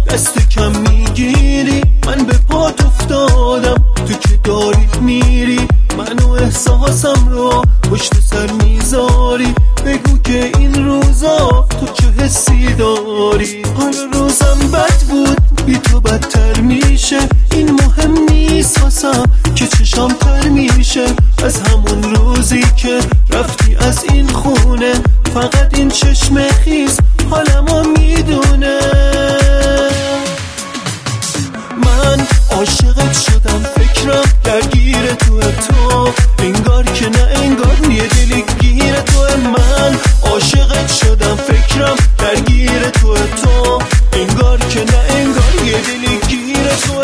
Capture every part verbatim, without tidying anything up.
دست کم میگیری، من به پات افتادم، تو که داری میری منو احساسم رو پشت سر میذاری. بگو که این روزا تو چه حسی داری؟ حالا روزم بد بود بی تو بدتر میشه، این مهم نیست واسم که چشام تر میشه از همون روزی که رفتی از این خونه. فقط این چشم خیز حالمو میدونه. من عاشقت شدم، فکرم درگیر تو تو، انگار که نه انگار یه دلی گیر تو. من عاشقت شدم، فکرم درگیر تو تو، انگار که نه انگار یه دلی گیر تو.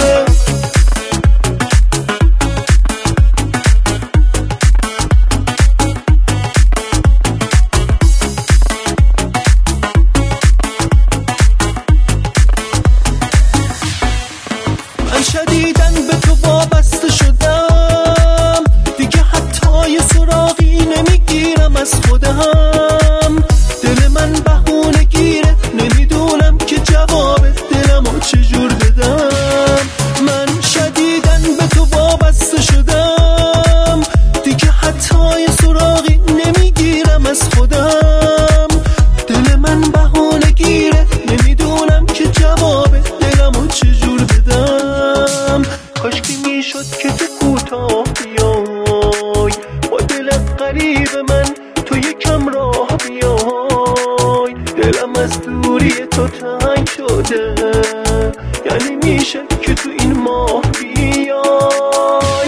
شدیدن به تو وابسته شدم، دیگه حتی یه سراغی نمیگیرم از خودم. دل من بهونه گیره، نمیدونم که جواب دلمو چجور بدم. من شدیدن به تو وابسته شدم، دیگه حتی یه سراغی نمیگیرم از خودم. دل من بهونه گیره، نمیدونم که جواب دلمو چجور بدم. کاش که میشد که تو کوتاه بیای، با دل غریب من تو یکم راه بیای. دلم از دوری تو تنگ شده، یعنی میشه که تو این ماه بیای.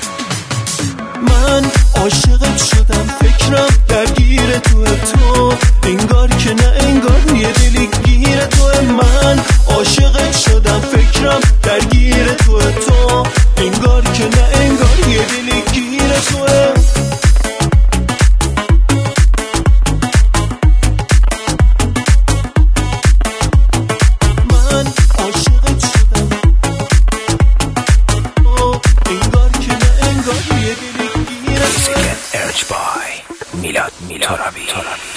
من عاشقت شدم، فکرم درگیر تو تو، انگار که نه انگار یه دلی گیر تو. من عاشقت شدم، فکرم درگیر تو تو، انگار که نه انگار یه دلی گیر تو. من عاشقت شدم، انگار که نه انگار یه دلی گیر تو. ارج بای میلاد میلاد